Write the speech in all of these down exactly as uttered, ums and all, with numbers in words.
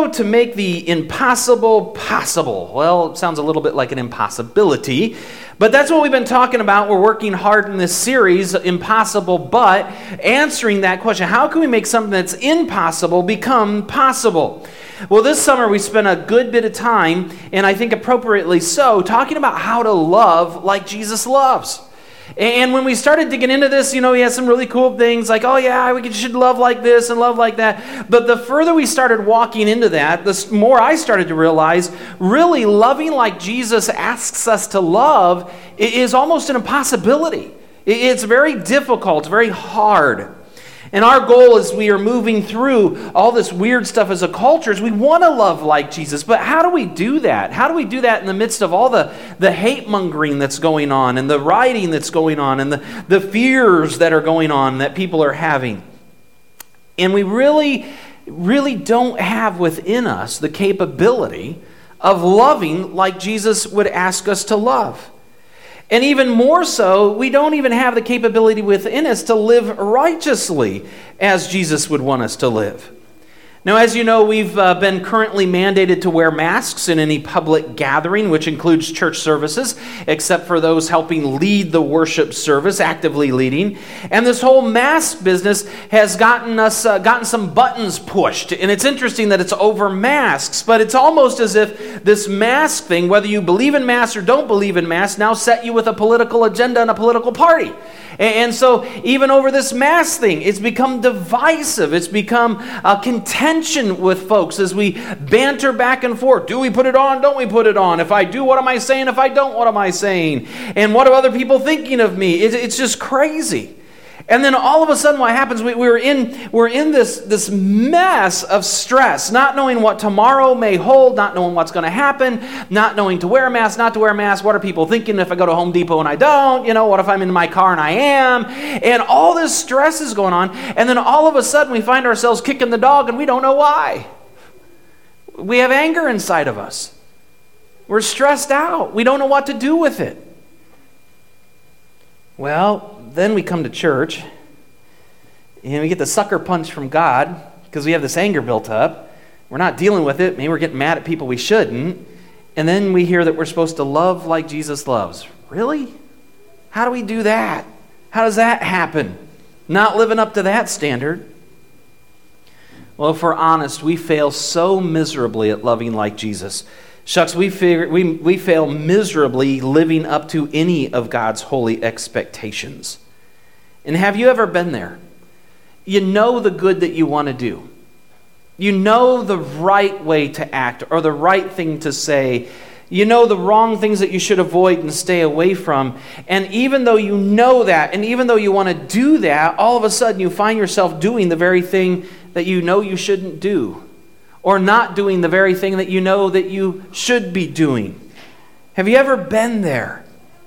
How to make the impossible possible. Well, it sounds a little bit like an impossibility, but that's what we've been talking about. We're working hard in this series, Impossible But, answering that question. How can we make something that's impossible become possible? Well, this summer we spent a good bit of time, and I think appropriately so, talking about how to love like Jesus loves. And when we started digging into this, you know, he has some really cool things like, oh yeah, we should love like this and love like that. But the further we started walking into that, the more I started to realize, really loving like Jesus asks us to love is almost an impossibility. It's very difficult, very hard. And our goal as we are moving through all this weird stuff as a culture is we want to love like Jesus. But how do we do that? How do we do that in the midst of all the, the hate-mongering that's going on and the rioting that's going on and the, the fears that are going on that people are having? And we really, really don't have within us the capability of loving like Jesus would ask us to love. And even more so, we don't even have the capability within us to live righteously as Jesus would want us to live. Now, as you know, we've uh, been currently mandated to wear masks in any public gathering, which includes church services, except for those helping lead the worship service, actively leading. And this whole mask business has gotten us uh, gotten some buttons pushed. And it's interesting that it's over masks, but it's almost as if this mask thing, whether you believe in masks or don't believe in masks, now set you with a political agenda and a political party. And so even over this mask thing, it's become divisive. It's become a contention with folks as we banter back and forth. Do we put it on? Don't we put it on? If I do, what am I saying? If I don't, what am I saying? And what are other people thinking of me? It's just crazy. And then all of a sudden what happens, we, we're in we're in this, this mess of stress, not knowing what tomorrow may hold, not knowing what's going to happen, not knowing to wear a mask, not to wear a mask. What are people thinking if I go to Home Depot and I don't? You know, what if I'm in my car and I am? And all this stress is going on. And then all of a sudden we find ourselves kicking the dog and we don't know why. We have anger inside of us. We're stressed out. We don't know what to do with it. Well, then we come to church and we get the sucker punch from God because we have this anger built up. We're not dealing with it. Maybe we're getting mad at people we shouldn't. And then we hear that we're supposed to love like Jesus loves. Really? How do we do that? How does that happen? Not living up to that standard. Well, if we're honest, we fail so miserably at loving like Jesus. Shucks, we, figure, we, we fail miserably living up to any of God's holy expectations. And have you ever been there? You know the good that you want to do. You know the right way to act or the right thing to say. You know the wrong things that you should avoid and stay away from. And even though you know that, and even though you want to do that, all of a sudden you find yourself doing the very thing that you know you shouldn't do. Or not doing the very thing that you know that you should be doing. Have you ever been there?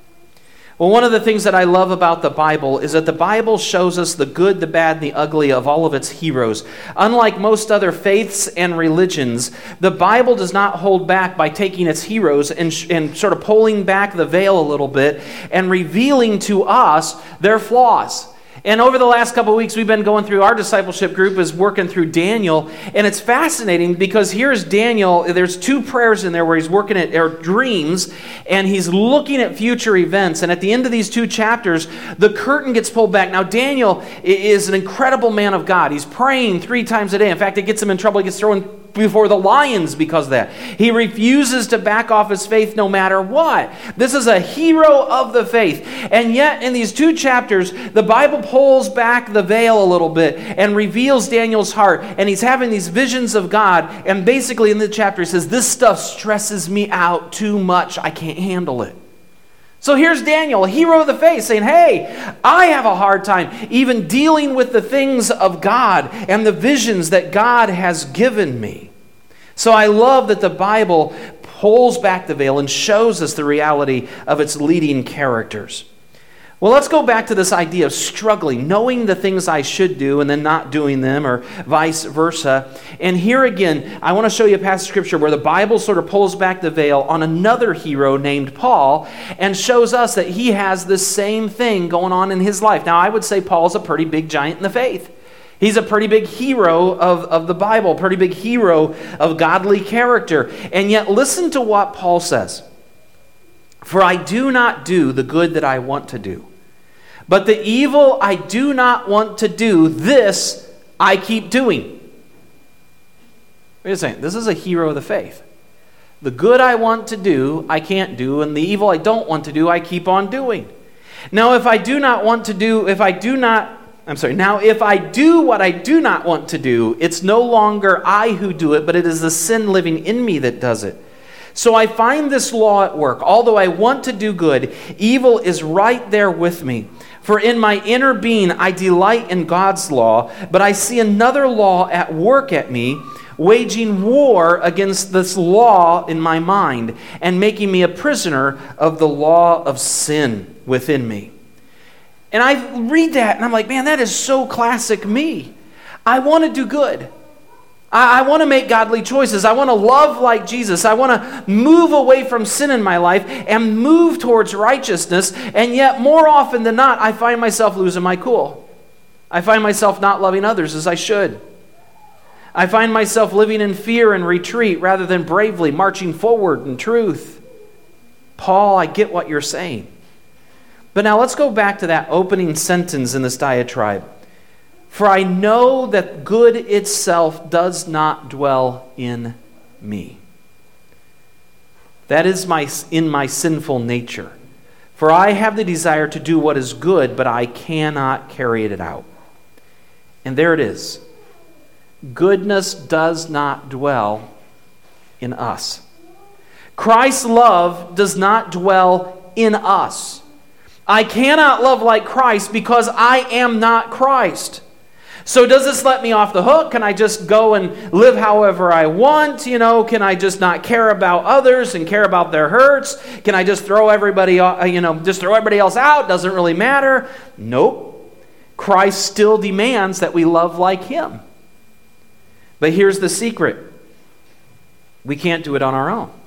Well, one of the things that I love about the Bible is that the Bible shows us the good, the bad, and the ugly of all of its heroes. Unlike most other faiths and religions, the Bible does not hold back by taking its heroes and, and sort of pulling back the veil a little bit and revealing to us their flaws. And over the last couple of weeks, we've been going through, our discipleship group is working through Daniel. And it's fascinating because here's Daniel. There's two prayers in there where he's working at or dreams, and he's looking at future events. And at the end of these two chapters, the curtain gets pulled back. Now, Daniel is an incredible man of God. He's praying three times a day. In fact, it gets him in trouble. He gets thrown before the lions because of that. He refuses to back off his faith no matter what. This is a hero of the faith. And yet in these two chapters, the Bible pulls back the veil a little bit and reveals Daniel's heart. And he's having these visions of God. And basically in the chapter he says, this stuff stresses me out too much. I can't handle it. So here's Daniel, a hero of the faith, saying, hey, I have a hard time even dealing with the things of God and the visions that God has given me. So I love that the Bible pulls back the veil and shows us the reality of its leading characters. Well, let's go back to this idea of struggling, knowing the things I should do and then not doing them, or vice versa. And here again, I want to show you a passage of Scripture where the Bible sort of pulls back the veil on another hero named Paul and shows us that he has the same thing going on in his life. Now, I would say Paul's a pretty big giant in the faith. He's a pretty big hero of, of the Bible, pretty big hero of godly character. And yet listen to what Paul says. For I do not do the good that I want to do, but the evil I do not want to do, this I keep doing. Wait a second, this is a hero of the faith. The good I want to do, I can't do, and the evil I don't want to do, I keep on doing. Now if I do not want to do, if I do not I'm sorry, now if I do what I do not want to do, it's no longer I who do it, but it is the sin living in me that does it. So I find this law at work. Although I want to do good, evil is right there with me. For in my inner being I delight in God's law, but I see another law at work at me, waging war against this law in my mind, and making me a prisoner of the law of sin within me. And I read that and I'm like, man, that is so classic me. I want to do good. I, I want to make godly choices. I want to love like Jesus. I want to move away from sin in my life and move towards righteousness. And yet, more often than not, I find myself losing my cool. I find myself not loving others as I should. I find myself living in fear and retreat rather than bravely marching forward in truth. Paul, I get what you're saying. But now let's go back to that opening sentence in this diatribe. For I know that good itself does not dwell in me. That is my in my sinful nature. For I have the desire to do what is good, but I cannot carry it out. And there it is. Goodness does not dwell in us. Christ's love does not dwell in us. I cannot love like Christ because I am not Christ. So does this let me off the hook? Can I just go and live however I want? You know, can I just not care about others and care about their hurts? Can I just throw everybody, you know, just throw everybody else out? Doesn't really matter. Nope. Christ still demands that we love like him. But here's the secret. We can't do it on our own.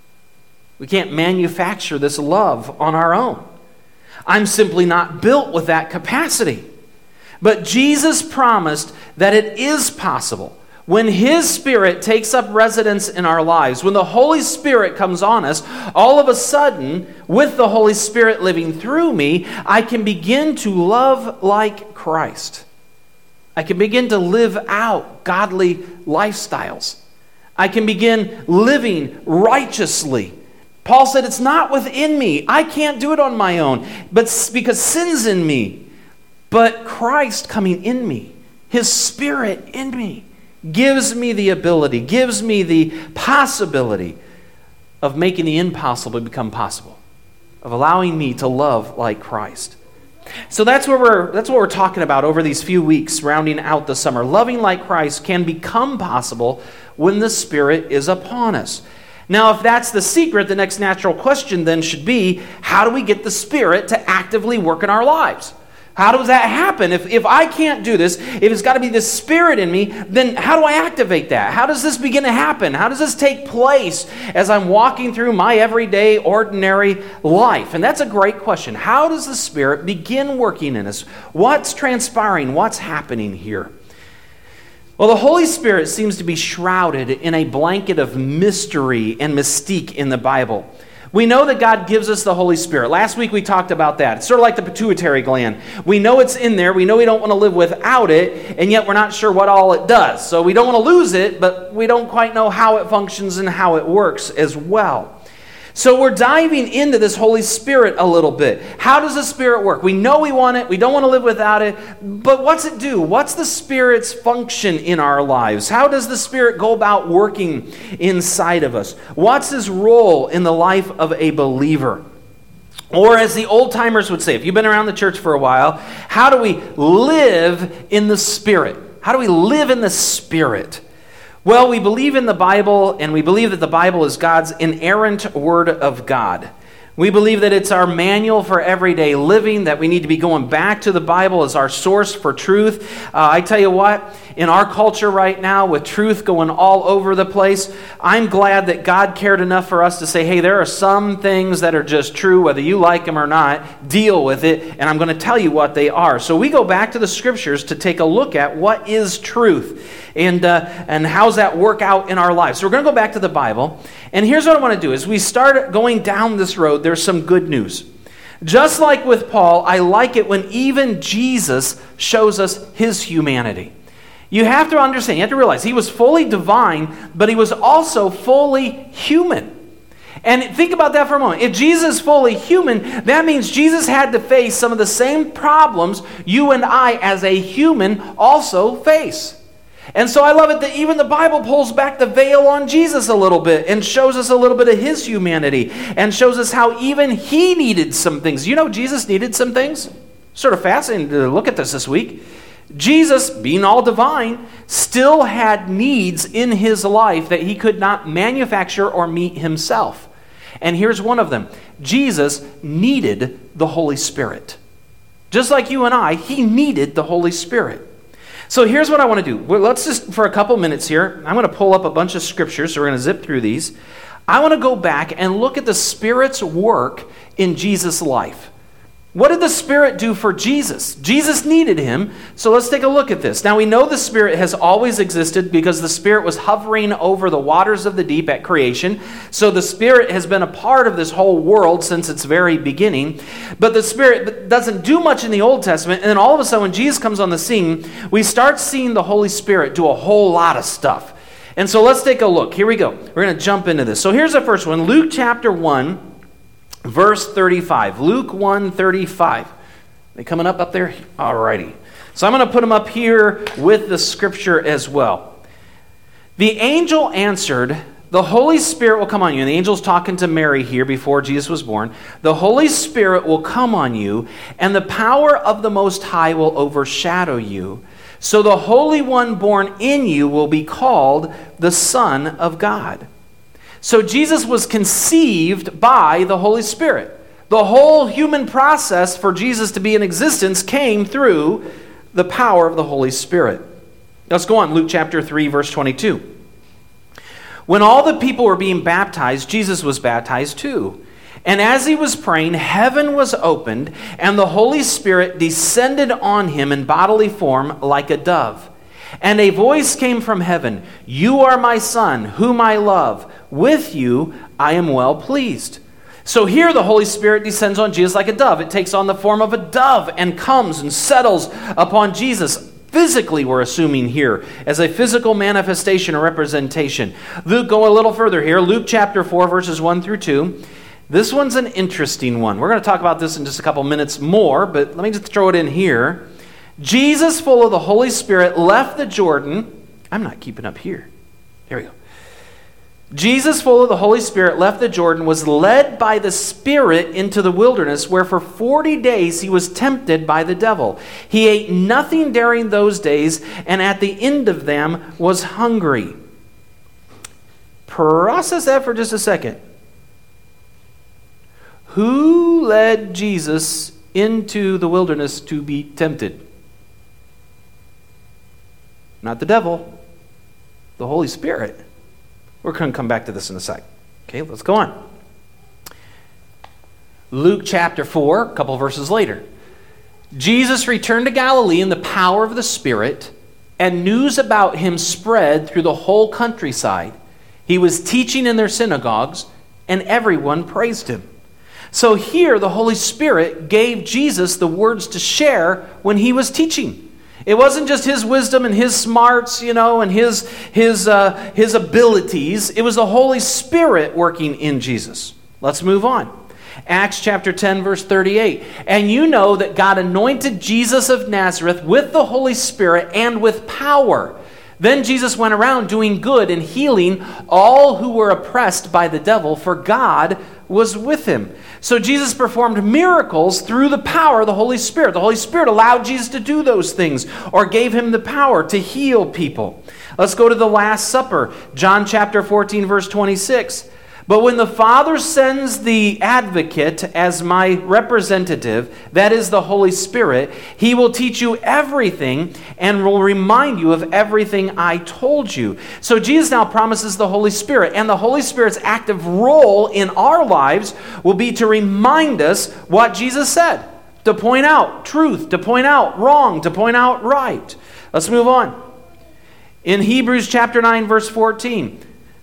We can't manufacture this love on our own. I'm simply not built with that capacity. But Jesus promised that it is possible. When his Spirit takes up residence in our lives, when the Holy Spirit comes on us, all of a sudden, with the Holy Spirit living through me, I can begin to love like Christ. I can begin to live out godly lifestyles. I can begin living righteously. Paul said, it's not within me. I can't do it on my own, but because sin's in me. But Christ coming in me, his Spirit in me, gives me the ability, gives me the possibility of making the impossible become possible, of allowing me to love like Christ. So that's where we're that's what we're talking about over these few weeks, rounding out the summer. Loving like Christ can become possible when the Spirit is upon us. Now, if that's the secret, the next natural question then should be, how do we get the Spirit to actively work in our lives? How does that happen? If, if I can't do this, if it's got to be the Spirit in me, then how do I activate that? How does this begin to happen? How does this take place as I'm walking through my everyday, ordinary life? And that's a great question. How does the Spirit begin working in us? What's transpiring? What's happening here? Well, the Holy Spirit seems to be shrouded in a blanket of mystery and mystique in the Bible. We know that God gives us the Holy Spirit. Last week we talked about that. It's sort of like the pituitary gland. We know it's in there. We know we don't want to live without it, and yet we're not sure what all it does. So we don't want to lose it, but we don't quite know how it functions and how it works as well. So we're diving into this Holy Spirit a little bit. How does the Spirit work? We know we want it. We don't want to live without it. But what's it do? What's the Spirit's function in our lives? How does the Spirit go about working inside of us? What's his role in the life of a believer? Or as the old-timers would say, if you've been around the church for a while, how do we live in the Spirit? How do we live in the Spirit? Well, we believe in the Bible, and we believe that the Bible is God's inerrant Word of God. We believe that it's our manual for everyday living, that we need to be going back to the Bible as our source for truth. Uh, I tell you what, in our culture right now, with truth going all over the place, I'm glad that God cared enough for us to say, hey, there are some things that are just true, whether you like them or not. Deal with it, and I'm going to tell you what they are. So we go back to the Scriptures to take a look at what is truth. And uh, and how's that work out in our lives? So we're going to go back to the Bible. And here's what I want to do. As we start going down this road, there's some good news. Just like with Paul, I like it when even Jesus shows us his humanity. You have to understand, you have to realize he was fully divine, but he was also fully human. And think about that for a moment. If Jesus is fully human, that means Jesus had to face some of the same problems you and I as a human also face. And so I love it that even the Bible pulls back the veil on Jesus a little bit and shows us a little bit of his humanity and shows us how even he needed some things. You know, Jesus needed some things. Sort of fascinating to look at this this week. Jesus, being all divine, still had needs in his life that he could not manufacture or meet himself. And here's one of them. Jesus needed the Holy Spirit. Just like you and I, he needed the Holy Spirit. So here's what I want to do. Well, let's just, for a couple minutes here, I'm going to pull up a bunch of scriptures, so we're going to zip through these. I want to go back and look at the Spirit's work in Jesus' life. What did the Spirit do for Jesus? Jesus needed him, so let's take a look at this. Now we know the Spirit has always existed because the Spirit was hovering over the waters of the deep at creation. So the Spirit has been a part of this whole world since its very beginning. But the Spirit doesn't do much in the Old Testament, and then all of a sudden when Jesus comes on the scene, we start seeing the Holy Spirit do a whole lot of stuff. And so let's take a look. Here we go. We're going to jump into this. So here's the first one. Luke chapter one. Verse thirty-five, Luke one thirty-five. They coming up up there? Alrighty. So I'm going to put them up here with the scripture as well. The angel answered, the Holy Spirit will come on you. And the angel's talking to Mary here before Jesus was born. The Holy Spirit will come on you, and the power of the Most High will overshadow you. So the Holy One born in you will be called the Son of God. So Jesus was conceived by the Holy Spirit. The whole human process for Jesus to be in existence came through the power of the Holy Spirit. Let's go on, Luke chapter three, verse twenty-two. When all the people were being baptized, Jesus was baptized too. And as he was praying, heaven was opened, and the Holy Spirit descended on him in bodily form like a dove. And a voice came from heaven, "You are my Son, whom I love. With you I am well pleased." So here the Holy Spirit descends on Jesus like a dove. It takes on the form of a dove and comes and settles upon Jesus. Physically, we're assuming here, as a physical manifestation or representation. Luke, go a little further here. Luke chapter four, verses one through two. This one's an interesting one. We're going to talk about this in just a couple minutes more, but let me just throw it in here. Jesus, full of the Holy Spirit, left the Jordan. I'm not keeping up here. Here we go. Jesus, full of the Holy Spirit, left the Jordan, was led by the Spirit into the wilderness, where for forty days he was tempted by the devil. He ate nothing during those days, and at the end of them was hungry. Process that for just a second. Who led Jesus into the wilderness to be tempted? Not the devil, the Holy Spirit. We're going to come back to this in a sec. Okay, let's go on. Luke chapter four, a couple verses later. Jesus returned to Galilee in the power of the Spirit, and news about him spread through the whole countryside. He was teaching in their synagogues, and everyone praised him. So here the Holy Spirit gave Jesus the words to share when he was teaching. It wasn't just his wisdom and his smarts, you know, and his, his, uh, his abilities. It was the Holy Spirit working in Jesus. Let's move on. Acts chapter ten, verse thirty-eight. And you know that God anointed Jesus of Nazareth with the Holy Spirit and with power. Then Jesus went around doing good and healing all who were oppressed by the devil, for God was with him. So Jesus performed miracles through the power of the Holy Spirit. The Holy Spirit allowed Jesus to do those things or gave him the power to heal people. Let's go to the Last Supper. John chapter fourteen, verse twenty-six. But when the Father sends the advocate as my representative, that is the Holy Spirit, he will teach you everything and will remind you of everything I told you. So Jesus now promises the Holy Spirit, and the Holy Spirit's active role in our lives will be to remind us what Jesus said, to point out truth, to point out wrong, to point out right. Let's move on. In Hebrews chapter nine, verse fourteen,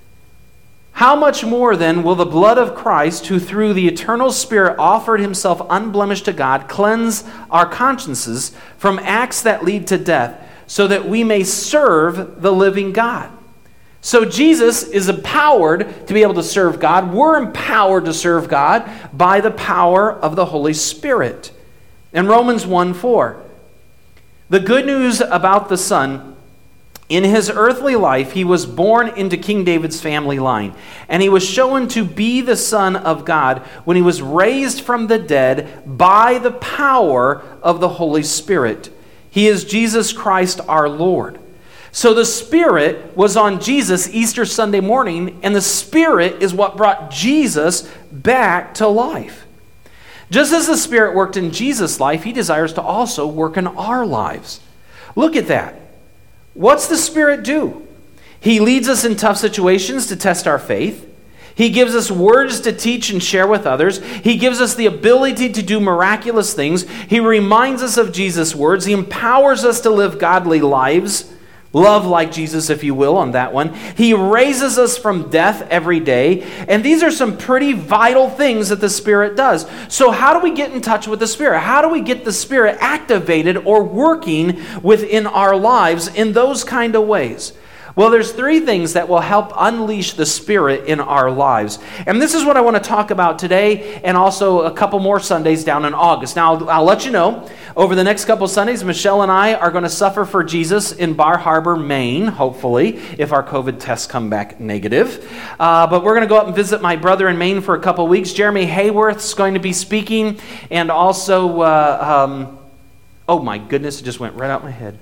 how much more then will the blood of Christ, who through the eternal Spirit offered himself unblemished to God, cleanse our consciences from acts that lead to death, so that we may serve the living God? So Jesus is empowered to be able to serve God. We're empowered to serve God by the power of the Holy Spirit. In Romans one four, the good news about the Son: in his earthly life, he was born into King David's family line, and he was shown to be the Son of God when he was raised from the dead by the power of the Holy Spirit. He is Jesus Christ our Lord. So the Spirit was on Jesus Easter Sunday morning, and the Spirit is what brought Jesus back to life. Just as the Spirit worked in Jesus' life, he desires to also work in our lives. Look at that. What's the Spirit do? He leads us in tough situations to test our faith. He gives us words to teach and share with others. He gives us the ability to do miraculous things. He reminds us of Jesus' words. He empowers us to live godly lives. Love like Jesus, if you will, on that one. He raises us from death every day. And these are some pretty vital things that the Spirit does. So how do we get in touch with the Spirit? How do we get the Spirit activated or working within our lives in those kind of ways? Well, there's three things that will help unleash the Spirit in our lives. And this is what I want to talk about today, and also a couple more Sundays down in August. Now, I'll, I'll let you know, over the next couple Sundays, Michelle and I are going to suffer for Jesus in Bar Harbor, Maine, hopefully, if our COVID tests come back negative. Uh, but we're going to go up and visit my brother in Maine for a couple weeks. Jeremy Hayworth's going to be speaking, and also, uh, um, oh my goodness, it just went right out my head.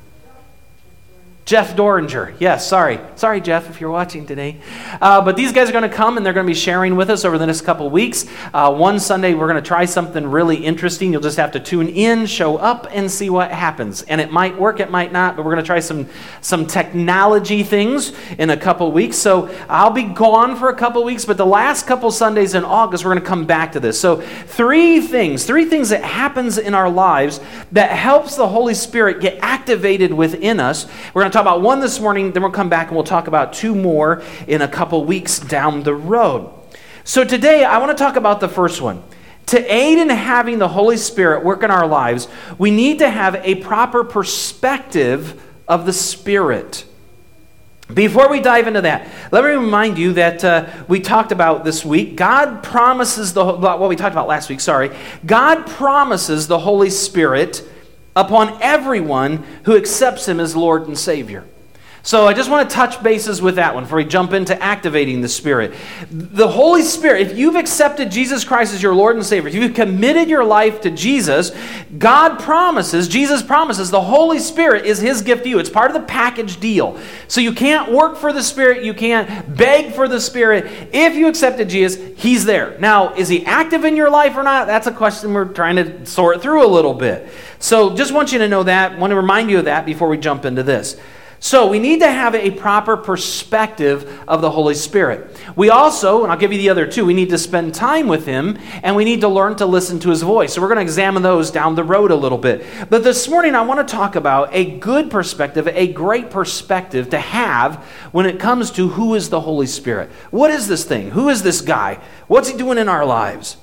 Jeff Doringer. Yes, sorry. Sorry, Jeff, if you're watching today. Uh, but these guys are going to come, and they're going to be sharing with us over the next couple weeks. Uh, one Sunday, we're going to try something really interesting. You'll just have to tune in, show up, and see what happens. And it might work, it might not, but we're going to try some, some technology things in a couple weeks. So I'll be gone for a couple weeks, but the last couple Sundays in August, we're going to come back to this. So three things, three things that happens in our lives that helps the Holy Spirit get activated within us. We're going to talk about one this morning, then we'll come back and we'll talk about two more in a couple weeks down the road. So today, I want to talk about the first one. To aid in having the Holy Spirit work in our lives, we need to have a proper perspective of the Spirit. Before we dive into that, let me remind you that uh, we talked about this week, God promises, the what we talked about last week, sorry. God promises the Holy Spirit upon everyone who accepts him as Lord and Savior. So I just want to touch bases with that one before we jump into activating the Spirit. The Holy Spirit, if you've accepted Jesus Christ as your Lord and Savior, if you've committed your life to Jesus, God promises, Jesus promises, the Holy Spirit is his gift to you. It's part of the package deal. So you can't work for the Spirit, you can't beg for the Spirit. If you accepted Jesus, he's there. Now, is he active in your life or not? That's a question we're trying to sort through a little bit. So just want you to know that, I want to remind you of that before we jump into this. So we need to have a proper perspective of the Holy Spirit. We also, and I'll give you the other two, we need to spend time with him, and we need to learn to listen to his voice. So we're going to examine those down the road a little bit. But this morning I want to talk about a good perspective, a great perspective to have when it comes to who is the Holy Spirit. What is this thing? Who is this guy? What's he doing in our lives?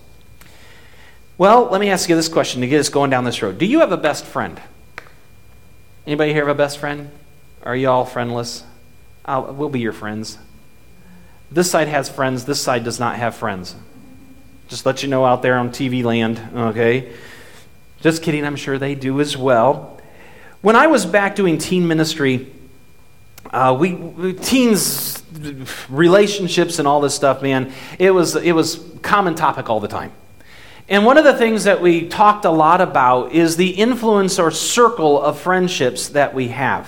Well, let me ask you this question to get us going down this road. Do you have a best friend? Anybody here have a best friend? Are you all friendless? I'll, we'll be your friends. This side has friends. This side does not have friends. Just let you know out there on T V land, okay? Just kidding, I'm sure they do as well. When I was back doing teen ministry, uh, we, we teens, relationships and all this stuff, man, it was it was common topic all the time. And one of the things that we talked a lot about is the influence or circle of friendships that we have.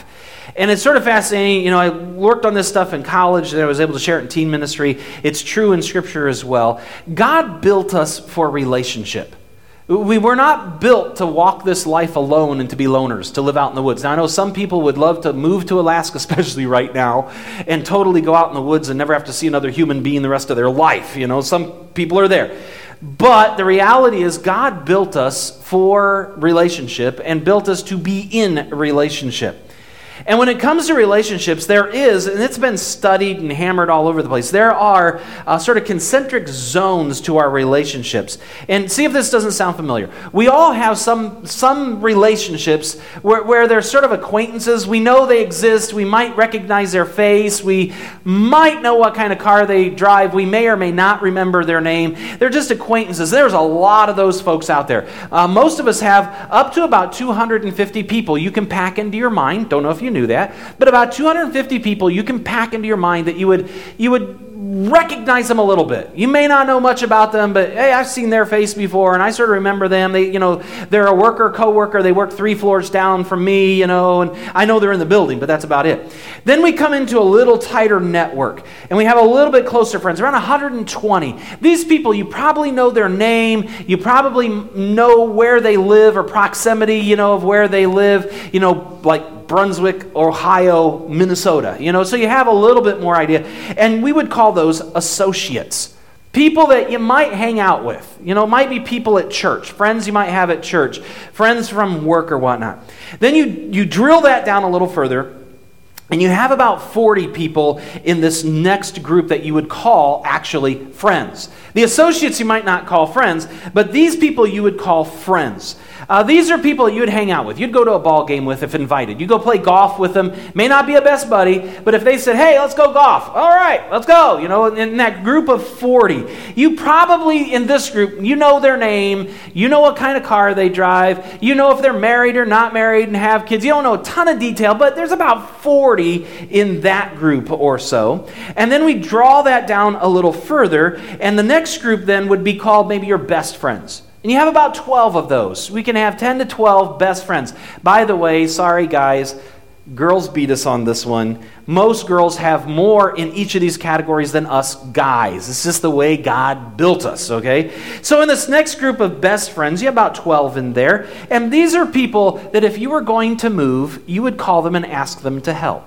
And it's sort of fascinating. You know, I worked on this stuff in college, and I was able to share it in teen ministry. It's true in Scripture as well. God built us for relationship. We were not built to walk this life alone and to be loners, to live out in the woods. Now, I know some people would love to move to Alaska, especially right now, and totally go out in the woods and never have to see another human being the rest of their life. You know, some people are there. But the reality is God built us for relationship and built us to be in relationship. And when it comes to relationships, there is, and it's been studied and hammered all over the place, there are uh, sort of concentric zones to our relationships. And see if this doesn't sound familiar. We all have some some relationships where, where they're sort of acquaintances. We know they exist. We might recognize their face. We might know what kind of car they drive. We may or may not remember their name. They're just acquaintances. There's a lot of those folks out there. Uh, most of us have up to about two hundred fifty people you can pack into your mind. Don't know if you knew that, but about two hundred fifty people you can pack into your mind that you would you would recognize them a little bit. You may not know much about them, but hey, I've seen their face before, and I sort of remember them. They, you know, they're a worker, co-worker. They work three floors down from me, you know, and I know they're in the building, but that's about it. Then we come into a little tighter network, and we have a little bit closer friends, around one hundred twenty. These people, you probably know their name. You probably know where they live or proximity, you know, of where they live, you know, like Brunswick, Ohio, Minnesota, you know, so you have a little bit more idea. And we would call those associates. People that you might hang out with. You know, it might be people at church, friends you might have at church, friends from work or whatnot. Then you, you drill that down a little further, and you have about forty people in this next group that you would call actually friends. The associates you might not call friends, but these people you would call friends. Uh, these are people you would hang out with. You'd go to a ball game with if invited. You go play golf with them. May not be a best buddy, but if they said, hey, let's go golf. All right, let's go. You know, in that group of forty, you probably, in this group, you know their name. You know what kind of car they drive. You know if they're married or not married and have kids. You don't know a ton of detail, but there's about forty in that group or so. And then we draw that down a little further, and the next group then would be called maybe your best friends. And you have about twelve of those. We can have ten to twelve best friends. By the way, sorry guys, girls beat us on this one. Most girls have more in each of these categories than us guys. It's just the way God built us, okay? So in this next group of best friends, you have about twelve in there. And these are people that if you were going to move, you would call them and ask them to help.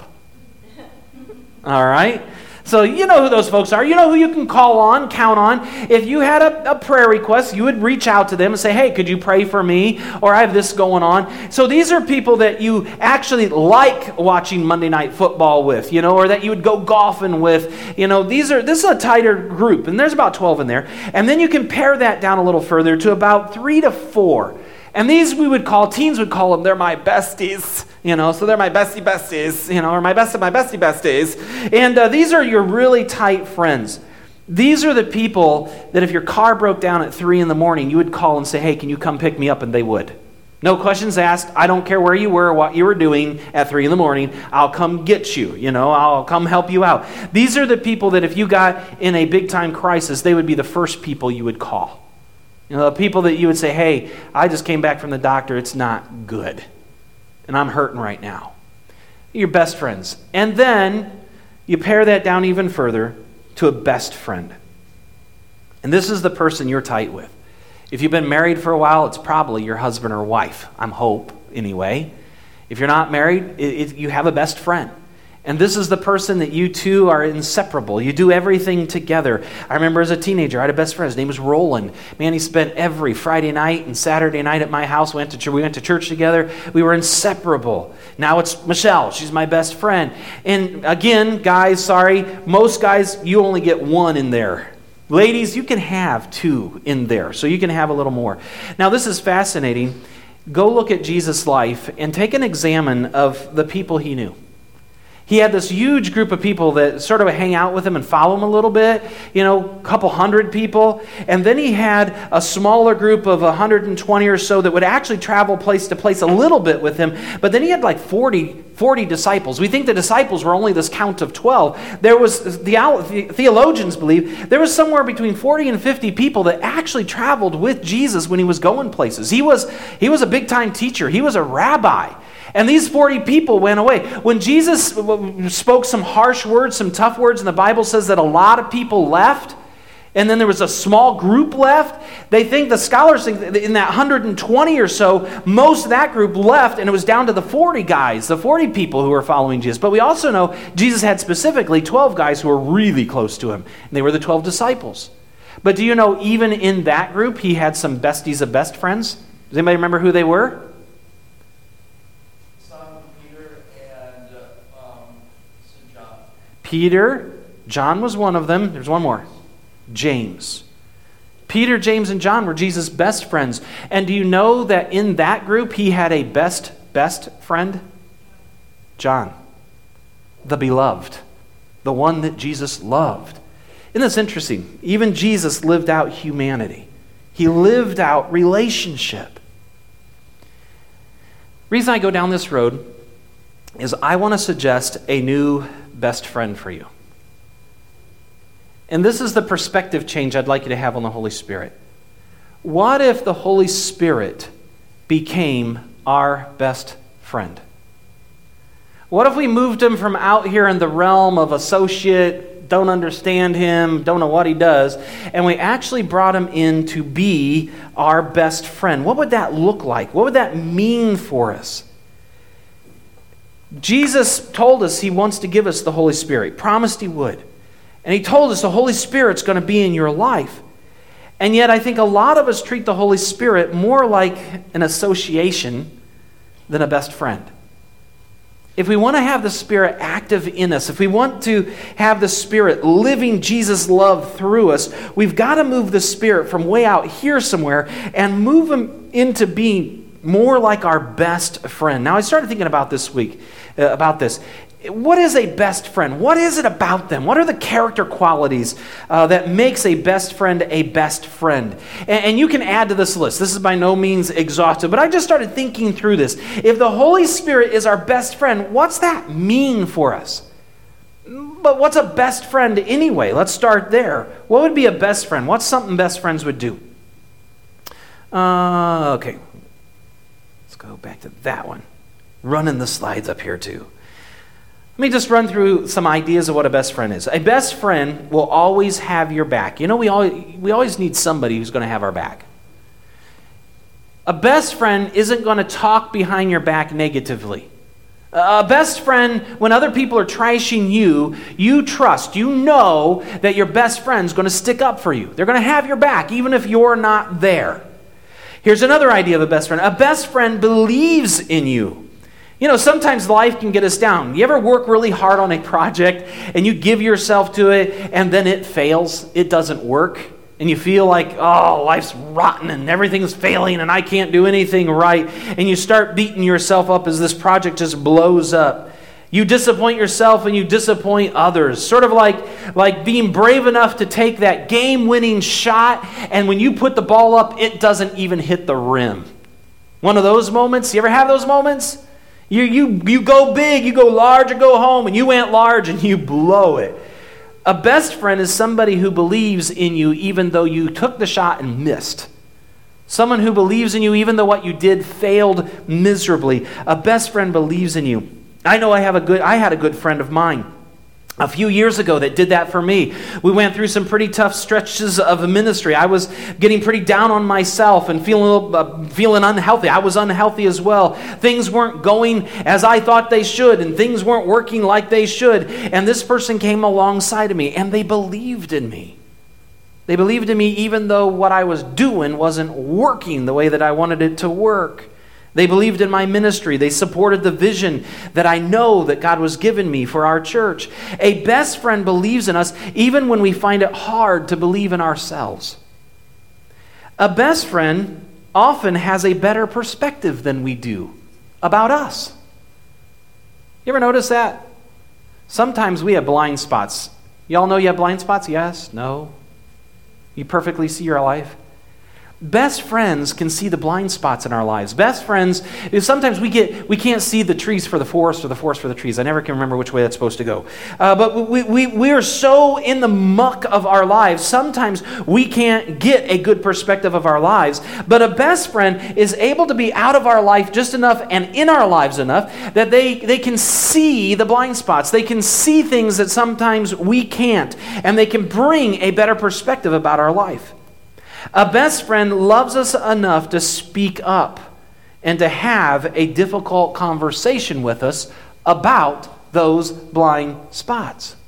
All right? So you know who those folks are. You know who you can call on, count on. If you had a, a prayer request, you would reach out to them and say, hey, could you pray for me? Or I have this going on. So these are people that you actually like watching Monday Night Football with, you know, or that you would go golfing with. You know, these are this is a tighter group, and there's about twelve in there. And then you can pare that down a little further to about three to four. And these we would call, teens would call them, they're my besties, you know, so they're my bestie besties, you know, or my best of my bestie besties. And uh, these are your really tight friends. These are the people that if your car broke down at three in the morning, you would call and say, hey, can you come pick me up? And they would. No questions asked. I don't care where you were or what you were doing at three in the morning. I'll come get you, you know, I'll come help you out. These are the people that if you got in a big time crisis, they would be the first people you would call. You know, the people that you would say, hey, I just came back from the doctor. It's not good. And I'm hurting right now. Your best friends. And then you pare that down even further to a best friend. And this is the person you're tight with. If you've been married for a while, it's probably your husband or wife. I'm hope, anyway. If you're not married, it, it, you have a best friend. And this is the person that you two are inseparable. You do everything together. I remember as a teenager, I had a best friend. His name was Roland. Man, he spent every Friday night and Saturday night at my house. We went to, we went to church together. We were inseparable. Now it's Michelle. She's my best friend. And again, guys, sorry, most guys, you only get one in there. Ladies, you can have two in there. So you can have a little more. Now this is fascinating. Go look at Jesus' life and take an examine of the people he knew. He had this huge group of people that sort of hang out with him and follow him a little bit, you know, a couple hundred people. And then he had a smaller group of one hundred twenty or so that would actually travel place to place a little bit with him. But then he had like forty, forty disciples. We think the disciples were only this count of twelve. There was, the theologians believe, there was somewhere between forty and fifty people that actually traveled with Jesus when he was going places. He was, he was a big-time teacher. He was a rabbi. And these forty people went away. When Jesus spoke some harsh words, some tough words, and the Bible says that a lot of people left, and then there was a small group left, they think, the scholars think that in that one hundred twenty or so, most of that group left, and it was down to the forty guys, the forty people who were following Jesus. But we also know Jesus had specifically twelve guys who were really close to him, and they were the twelve disciples. But do you know, even in that group, he had some besties of best friends? Does anybody remember who they were? Simon Peter and uh, um, Saint John. Peter, John was one of them. There's one more. James. Peter, James, and John were Jesus' best friends. And do you know that in that group he had a best, best friend? John, the beloved, the one that Jesus loved. Isn't this interesting? Even Jesus lived out humanity. He lived out relationship. The reason I go down this road is I want to suggest a new best friend for you. And this is the perspective change I'd like you to have on the Holy Spirit. What if the Holy Spirit became our best friend? What if we moved him from out here in the realm of associate, don't understand him, don't know what he does, and we actually brought him in to be our best friend? What would that look like? What would that mean for us? Jesus told us he wants to give us the Holy Spirit, promised he would. And he told us the Holy Spirit's going to be in your life. And yet I think a lot of us treat the Holy Spirit more like an association than a best friend. If we want to have the Spirit active in us, if we want to have the Spirit living Jesus' love through us, we've got to move the Spirit from way out here somewhere and move him into being more like our best friend. Now, I started thinking about this week, uh, about this. What is a best friend? What is it about them? What are the character qualities uh, that makes a best friend a best friend? And, and you can add to this list. This is by no means exhaustive, but I just started thinking through this. If the Holy Spirit is our best friend, what's that mean for us? But what's a best friend anyway? Let's start there. What would be a best friend? What's something best friends would do? Uh, okay. Let's go back to that one. Running the slides up here too. Let me just run through some ideas of what a best friend is. A best friend will always have your back. You know, we always, we always need somebody who's going to have our back. A best friend isn't going to talk behind your back negatively. A best friend, when other people are trashing you, you trust, you know that your best friend's going to stick up for you. They're going to have your back, even if you're not there. Here's another idea of a best friend. A best friend believes in you. You know, sometimes life can get us down. You ever work really hard on a project and you give yourself to it and then it fails, it doesn't work, and you feel like, oh, life's rotten and everything's failing and I can't do anything right, and you start beating yourself up as this project just blows up. You disappoint yourself and you disappoint others. Sort of like, like being brave enough to take that game-winning shot, and when you put the ball up, it doesn't even hit the rim. One of those moments. You ever have those moments? You, you, you go big, you go large or go home, and you went large and you blow it. A best friend is somebody who believes in you even though you took the shot and missed. Someone who believes in you even though what you did failed miserably. A best friend believes in you. I know I have a good I had a good friend of mine a few years ago that did that for me. We went through some pretty tough stretches of ministry. I was getting pretty down on myself and feeling a little, uh, feeling unhealthy. I was unhealthy as well. Things weren't going as I thought they should, and things weren't working like they should. And this person came alongside of me, and they believed in me. They believed in me even though what I was doing wasn't working the way that I wanted it to work. They believed in my ministry. They supported the vision that I know that God was giving me for our church. A best friend believes in us even when we find it hard to believe in ourselves. A best friend often has a better perspective than we do about us. You ever notice that? Sometimes we have blind spots. Y'all know you have blind spots? Yes? No? You perfectly see your life? Best friends can see the blind spots in our lives. Best friends, sometimes we get we can't see the trees for the forest or the forest for the trees. I never can remember which way that's supposed to go. Uh, but we, we, we are so in the muck of our lives, sometimes we can't get a good perspective of our lives. But a best friend is able to be out of our life just enough and in our lives enough that they, they can see the blind spots. They can see things that sometimes we can't. And they can bring a better perspective about our life. A best friend loves us enough to speak up and to have a difficult conversation with us about those blind spots.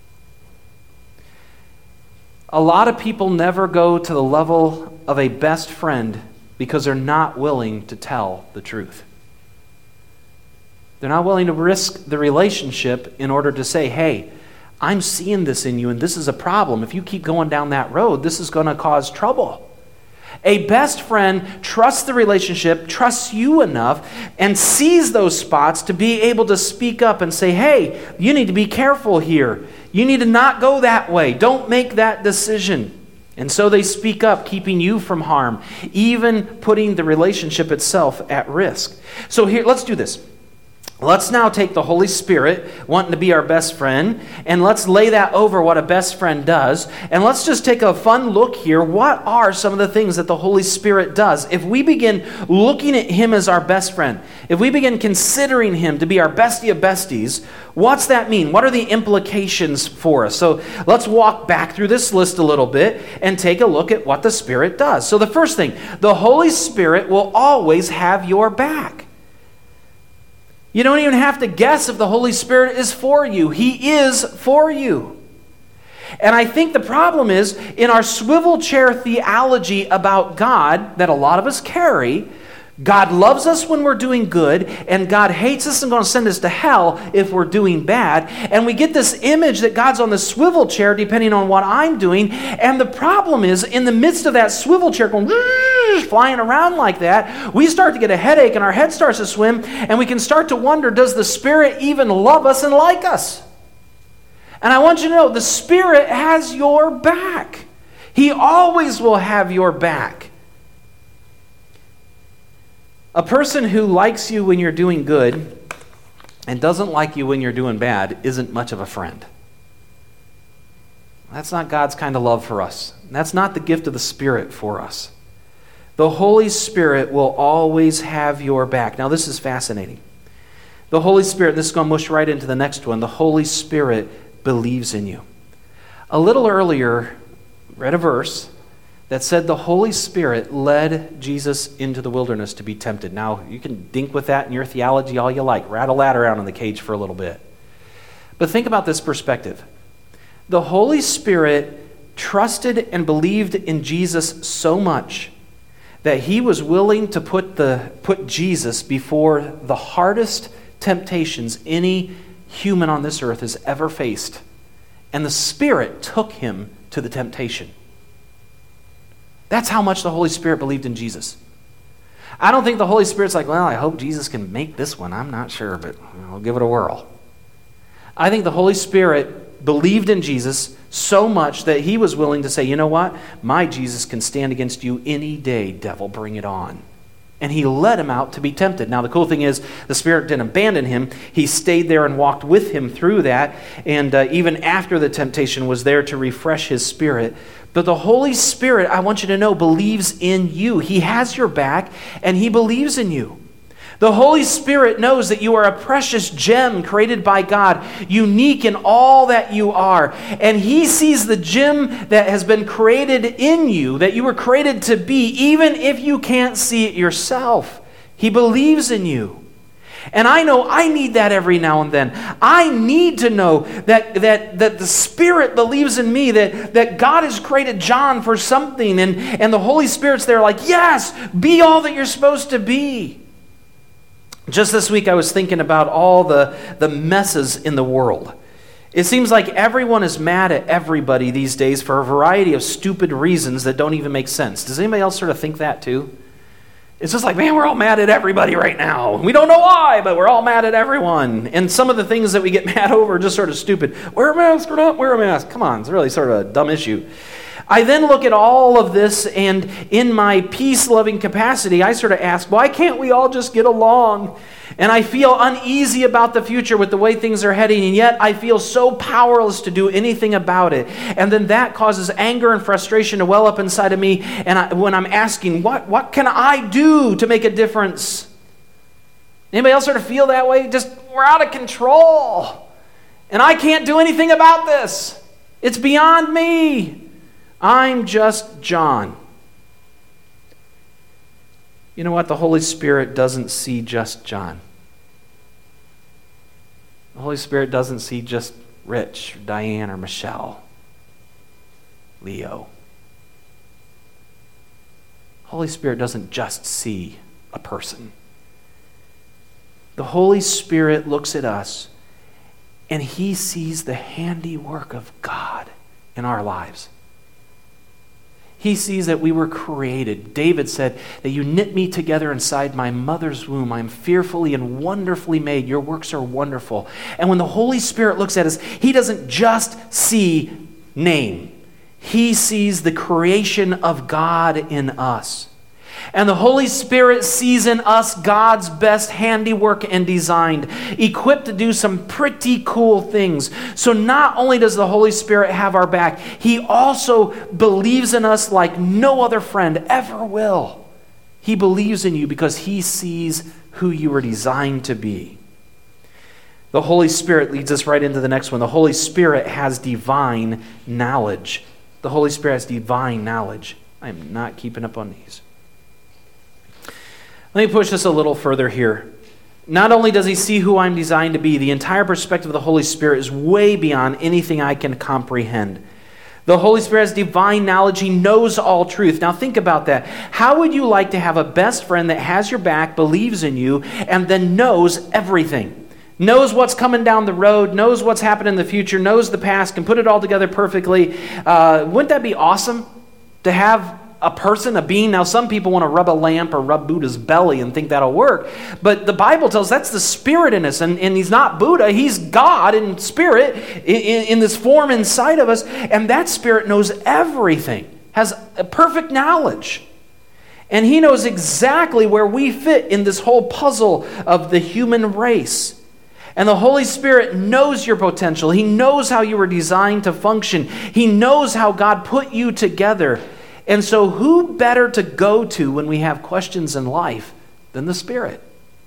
A lot of people never go to the level of a best friend because they're not willing to tell the truth. They're not willing to risk the relationship in order to say, hey, I'm seeing this in you, and this is a problem. If you keep going down that road, this is going to cause trouble. A best friend trusts the relationship, trusts you enough, and sees those spots to be able to speak up and say, hey, you need to be careful here. You need to not go that way. Don't make that decision. And so they speak up, keeping you from harm, even putting the relationship itself at risk. So here, let's do this. Let's now take the Holy Spirit, wanting to be our best friend, and let's lay that over what a best friend does. And let's just take a fun look here. What are some of the things that the Holy Spirit does? If we begin looking at Him as our best friend, if we begin considering Him to be our bestie of besties, what's that mean? What are the implications for us? So let's walk back through this list a little bit and take a look at what the Spirit does. So the first thing, the Holy Spirit will always have your back. You don't even have to guess if the Holy Spirit is for you. He is for you. And I think the problem is, in our swivel chair theology about God that a lot of us carry, God loves us when we're doing good, and God hates us and going to send us to hell if we're doing bad. And we get this image that God's on the swivel chair depending on what I'm doing. And the problem is, in the midst of that swivel chair going flying around like that, we start to get a headache and our head starts to swim, and we can start to wonder, does the Spirit even love us and like us? And I want you to know, the Spirit has your back. He always will have your back. A person who likes you when you're doing good and doesn't like you when you're doing bad isn't much of a friend. That's not God's kind of love for us. That's not the gift of the Spirit for us. The Holy Spirit will always have your back. Now, this is fascinating. The Holy Spirit, this is going to mush right into the next one. The Holy Spirit believes in you. A little earlier, read a verse that said the Holy Spirit led Jesus into the wilderness to be tempted. Now, you can dink with that in your theology all you like. Rattle that around in the cage for a little bit. But think about this perspective. The Holy Spirit trusted and believed in Jesus so much that He was willing to put the put Jesus before the hardest temptations any human on this earth has ever faced. And the Spirit took Him to the temptation. That's how much the Holy Spirit believed in Jesus. I don't think the Holy Spirit's like, well, I hope Jesus can make this one. I'm not sure, but I'll give it a whirl. I think the Holy Spirit believed in Jesus so much that He was willing to say, you know what? My Jesus can stand against you any day, devil, bring it on. And He led Him out to be tempted. Now, the cool thing is, the Spirit didn't abandon Him. He stayed there and walked with Him through that. And uh, even after the temptation, was there to refresh His spirit. But the Holy Spirit, I want you to know, believes in you. He has your back, and He believes in you. The Holy Spirit knows that you are a precious gem created by God, unique in all that you are. And He sees the gem that has been created in you, that you were created to be, even if you can't see it yourself. He believes in you. And I know I need that every now and then. I need to know that that that the Spirit believes in me, that, that God has created John for something, and, and the Holy Spirit's there like, yes, be all that you're supposed to be. Just this week I was thinking about all the, the messes in the world. It seems like everyone is mad at everybody these days for a variety of stupid reasons that don't even make sense. Does anybody else sort of think that too? It's just like, man, we're all mad at everybody right now. We don't know why, but we're all mad at everyone. And some of the things that we get mad over are just sort of stupid. Wear a mask or not wear a mask. Come on, it's really sort of a dumb issue. I then look at all of this, and in my peace-loving capacity, I sort of ask, why can't we all just get along? And I feel uneasy about the future with the way things are heading, and yet I feel so powerless to do anything about it. And then that causes anger and frustration to well up inside of me, and I, when I'm asking, what, what can I do to make a difference? Anybody else sort of feel that way? Just, we're out of control. And I can't do anything about this. It's beyond me. I'm just John. You know what? The Holy Spirit doesn't see just John. The Holy Spirit doesn't see just Rich, or Diane, or Michelle, Leo. Holy Spirit doesn't just see a person. The Holy Spirit looks at us, and He sees the handiwork of God in our lives. He sees that we were created. David said that you knit me together inside my mother's womb. I'm fearfully and wonderfully made. Your works are wonderful. And when the Holy Spirit looks at us, He doesn't just see name. He sees the creation of God in us. And the Holy Spirit sees in us God's best handiwork and designed, equipped to do some pretty cool things. So not only does the Holy Spirit have our back, He also believes in us like no other friend ever will. He believes in you because He sees who you are designed to be. The Holy Spirit leads us right into the next one. The Holy Spirit has divine knowledge. The Holy Spirit has divine knowledge. I am not keeping up on these. Let me push this a little further here. Not only does He see who I'm designed to be, the entire perspective of the Holy Spirit is way beyond anything I can comprehend. The Holy Spirit has divine knowledge. He knows all truth. Now think about that. How would you like to have a best friend that has your back, believes in you, and then knows everything? Knows what's coming down the road, knows what's happening in the future, knows the past, can put it all together perfectly. Uh, wouldn't that be awesome to have a person, a being? Now, some people want to rub a lamp or rub Buddha's belly and think that'll work. But the Bible tells us that's the Spirit in us. And, and He's not Buddha. He's God in spirit, in, in this form inside of us. And that Spirit knows everything, has a perfect knowledge. And He knows exactly where we fit in this whole puzzle of the human race. And the Holy Spirit knows your potential. He knows how you were designed to function. He knows how God put you together. And so who better to go to when we have questions in life than the Spirit?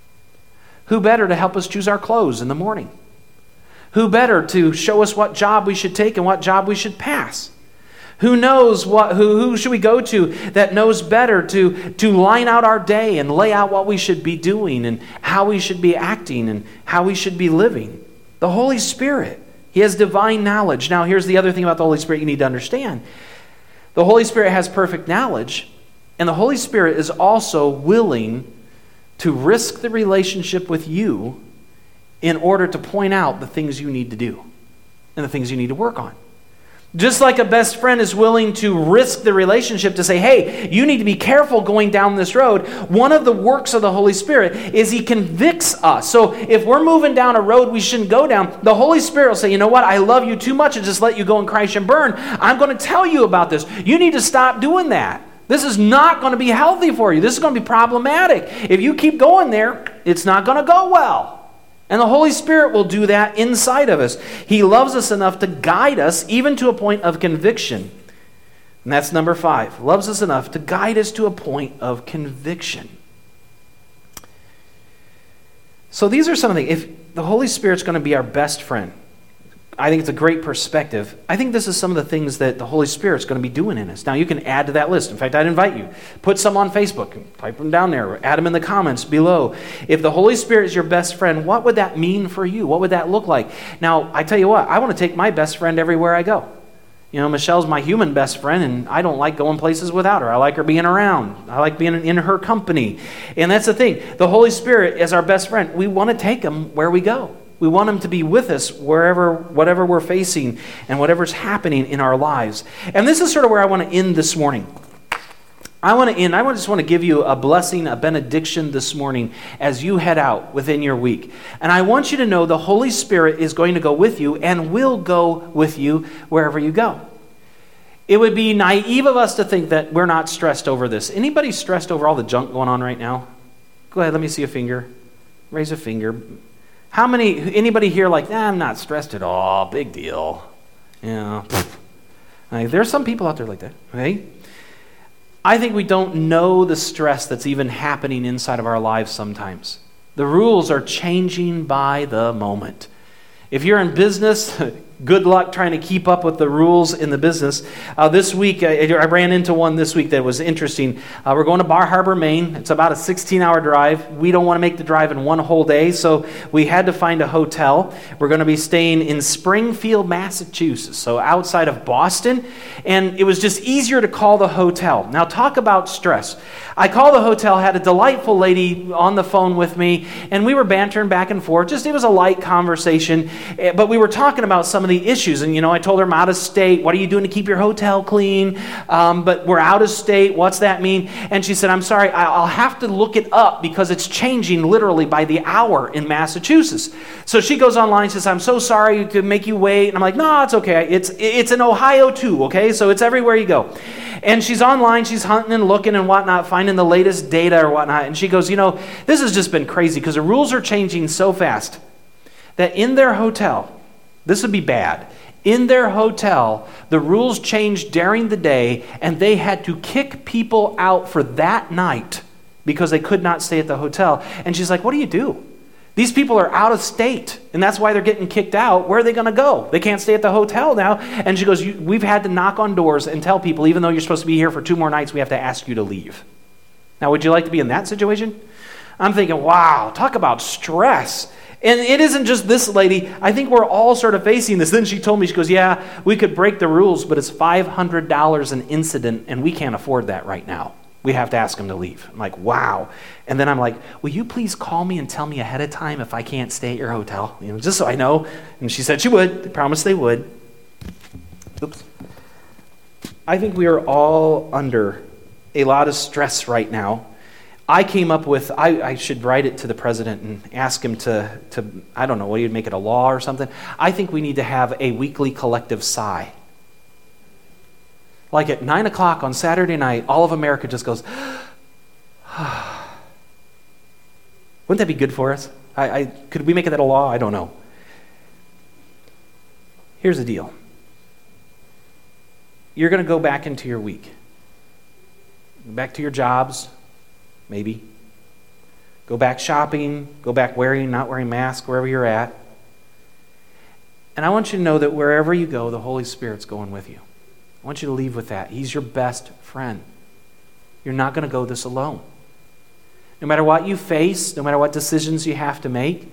Who better to help us choose our clothes in the morning? Who better to show us what job we should take and what job we should pass? Who knows what, who, who should we go to that knows better to, to line out our day and lay out what we should be doing and how we should be acting and how we should be living? The Holy Spirit. He has divine knowledge. Now, here's the other thing about the Holy Spirit you need to understand. The Holy Spirit has perfect knowledge, and the Holy Spirit is also willing to risk the relationship with you in order to point out the things you need to do and the things you need to work on. Just like a best friend is willing to risk the relationship to say, hey, you need to be careful going down this road. One of the works of the Holy Spirit is He convicts us. So if we're moving down a road we shouldn't go down, the Holy Spirit will say, you know what, I love you too much to just let you go and crash and burn. I'm going to tell you about this. You need to stop doing that. This is not going to be healthy for you. This is going to be problematic. If you keep going there, it's not going to go well. And the Holy Spirit will do that inside of us. He loves us enough to guide us even to a point of conviction. And that's number five. Loves us enough to guide us to a point of conviction. So these are some of the, if the Holy Spirit's going to be our best friend, I think it's a great perspective. I think this is some of the things that the Holy Spirit's going to be doing in us. Now, you can add to that list. In fact, I'd invite you. Put some on Facebook. Type them down there. Or add them in the comments below. If the Holy Spirit is your best friend, what would that mean for you? What would that look like? Now, I tell you what. I want to take my best friend everywhere I go. You know, Michelle's my human best friend, and I don't like going places without her. I like her being around. I like being in her company. And that's the thing. The Holy Spirit is our best friend. We want to take Him where we go. We want Him to be with us wherever, whatever we're facing and whatever's happening in our lives. And this is sort of where I want to end this morning. I want to end, I just want to give you a blessing, a benediction this morning as you head out within your week. And I want you to know the Holy Spirit is going to go with you and will go with you wherever you go. It would be naive of us to think that we're not stressed over this. Anybody stressed over all the junk going on right now? Go ahead, let me see a finger. Raise a finger. How many, anybody here like, nah, I'm not stressed at all, big deal. Yeah. Like, there's some people out there like that, okay? I think we don't know the stress that's even happening inside of our lives sometimes. The rules are changing by the moment. If you're in business, good luck trying to keep up with the rules in the business. Uh, this week, I, I ran into one this week that was interesting. Uh, we're going to Bar Harbor, Maine. It's about a sixteen-hour drive. We don't want to make the drive in one whole day, so we had to find a hotel. We're going to be staying in Springfield, Massachusetts, so outside of Boston. And it was just easier to call the hotel. Now, talk about stress. I called the hotel, had a delightful lady on the phone with me, and we were bantering back and forth. Just, it was a light conversation, but we were talking about some of the issues. And, you know, I told her I'm out of state. What are you doing to keep your hotel clean? Um, but we're out of state. What's that mean? And she said, I'm sorry, I'll have to look it up because it's changing literally by the hour in Massachusetts. So she goes online and says, I'm so sorry to make you wait. And I'm like, no, it's okay. It's, it's in Ohio too, okay? So it's everywhere you go. And she's online, she's hunting and looking and whatnot, finding the latest data or whatnot. And she goes, you know, this has just been crazy because the rules are changing so fast that in their hotel, this would be bad. In their hotel, the rules changed during the day and they had to kick people out for that night because they could not stay at the hotel. And she's like, what do you do? These people are out of state, and that's why they're getting kicked out. Where are they going to go? They can't stay at the hotel now. And she goes, we've had to knock on doors and tell people, even though you're supposed to be here for two more nights, we have to ask you to leave. Now, would you like to be in that situation? I'm thinking, wow, talk about stress. And it isn't just this lady. I think we're all sort of facing this. Then she told me, she goes, yeah, we could break the rules, but it's five hundred dollars an incident, and we can't afford that right now. We have to ask them to leave. I'm like, wow. And then I'm like, will you please call me and tell me ahead of time if I can't stay at your hotel? You know, just so I know. And she said she would. They promised they would. Oops. I think we are all under a lot of stress right now. I came up with, I, I should write it to the president and ask him to, to, I don't know, what, he'd make it a law or something. I think we need to have a weekly collective sigh. Like at nine o'clock on Saturday night, all of America just goes, wouldn't that be good for us? I, I, could we make that a law? I don't know. Here's the deal. You're going to go back into your week. Back to your jobs, maybe. Go back shopping, go back wearing, not wearing masks, wherever you're at. And I want you to know that wherever you go, the Holy Spirit's going with you. I want you to leave with that. He's your best friend. You're not going to go this alone. No matter what you face, no matter what decisions you have to make,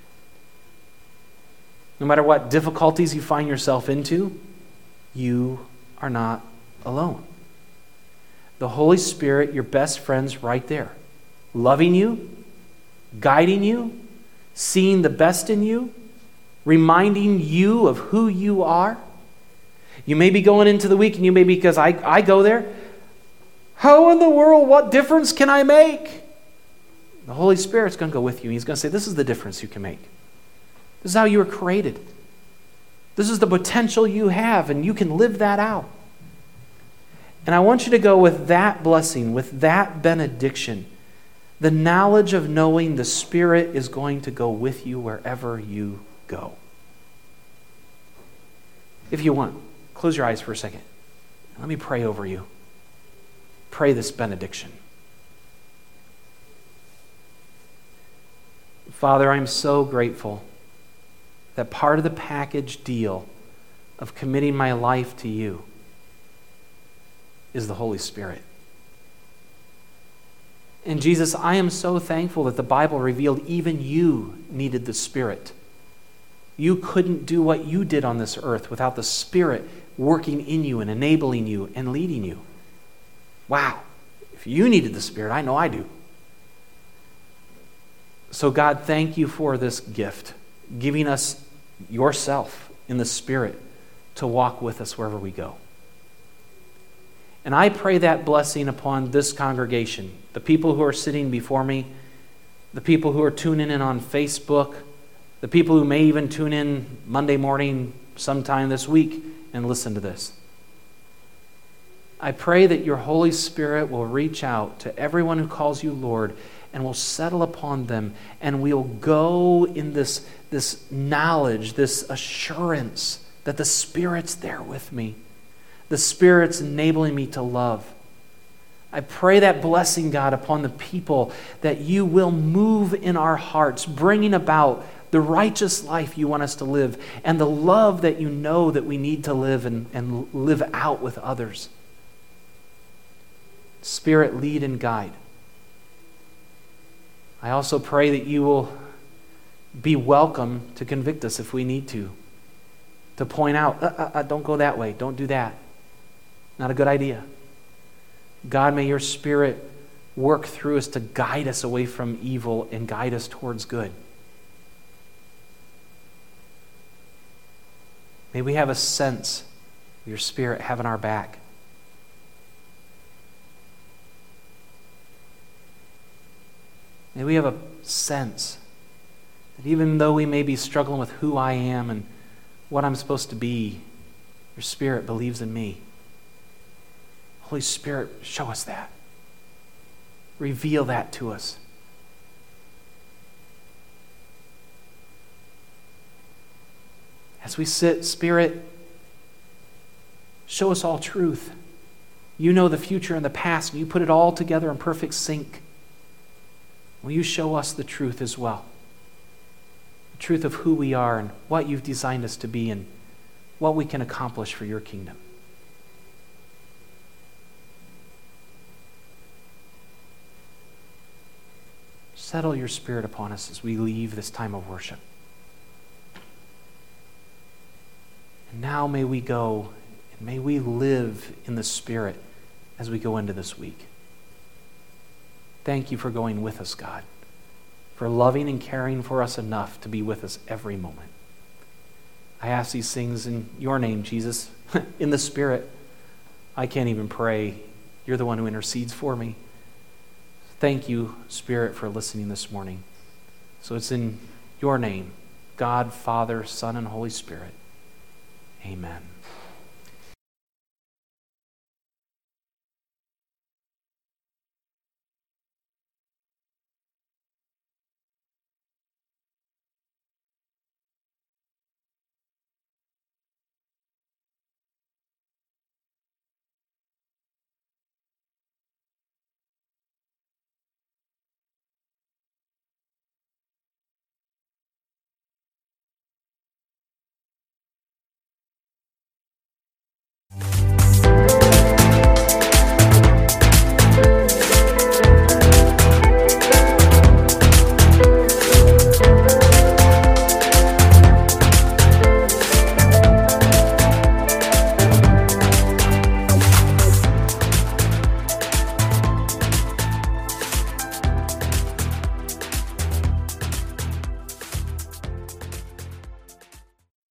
no matter what difficulties you find yourself into, you are not alone. The Holy Spirit, your best friend's right there, loving you, guiding you, seeing the best in you, reminding you of who you are. You may be going into the week and you may be, because I, I go there, how in the world, what difference can I make? The Holy Spirit's going to go with you. He's going to say, this is the difference you can make. This is how you were created. This is the potential you have, and you can live that out. And I want you to go with that blessing, with that benediction, the knowledge of knowing the Spirit is going to go with you wherever you go. If you want, close your eyes for a second. Let me pray over you. Pray this benediction. Father, I'm so grateful that part of the package deal of committing my life to you is the Holy Spirit. And Jesus, I am so thankful that the Bible revealed even you needed the Spirit. You couldn't do what you did on this earth without the Spirit working in you and enabling you and leading you. Wow. If you needed the Spirit, I know I do. So God, thank you for this gift, giving us yourself in the Spirit to walk with us wherever we go. And I pray that blessing upon this congregation, the people who are sitting before me, the people who are tuning in on Facebook, the people who may even tune in Monday morning sometime this week and listen to this. I pray that your Holy Spirit will reach out to everyone who calls you Lord and will settle upon them, and we'll go in this, this knowledge, this assurance that the Spirit's there with me. The Spirit's enabling me to love. I pray that blessing, God, upon the people, that you will move in our hearts, bringing about the righteous life you want us to live and the love that you know that we need to live and, and live out with others. Spirit, lead and guide. I also pray that you will be welcome to convict us if we need to, to point out, uh, uh, uh, don't go that way, don't do that. Not a good idea. God, may your Spirit work through us to guide us away from evil and guide us towards good. May we have a sense of your Spirit having our back. May we have a sense that even though we may be struggling with who I am and what I'm supposed to be, your Spirit believes in me. Holy Spirit, show us that. Reveal that to us. As we sit, Spirit, show us all truth. You know the future and the past, and you put it all together in perfect sync. Will you show us the truth as well? The truth of who we are and what you've designed us to be and what we can accomplish for your kingdom. Settle your Spirit upon us as we leave this time of worship. And now may we go and may we live in the Spirit as we go into this week. Thank you for going with us, God, for loving and caring for us enough to be with us every moment. I ask these things in your name, Jesus, in the Spirit. I can't even pray. You're the one who intercedes for me. Thank you, Spirit, for listening this morning. So it's in your name, God, Father, Son, and Holy Spirit. Amen.